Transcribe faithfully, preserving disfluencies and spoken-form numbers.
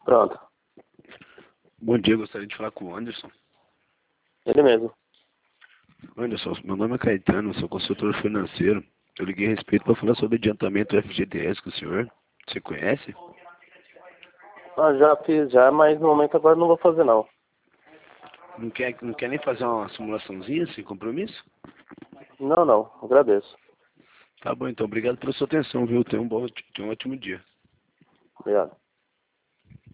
Pronto. Bom dia, gostaria de falar com o Anderson. Ele mesmo. Anderson, meu nome é Caetano, sou consultor financeiro. Eu liguei a respeito para falar sobre adiantamento F G T S com o senhor. Você conhece? Ah, já fiz já, mas no momento agora não vou fazer não. Não quer, não quer nem fazer uma simulaçãozinha sem compromisso? Não, não. Agradeço. Tá bom, então. Obrigado pela sua atenção, viu? Tenha um bom, tenha um ótimo dia. Obrigado.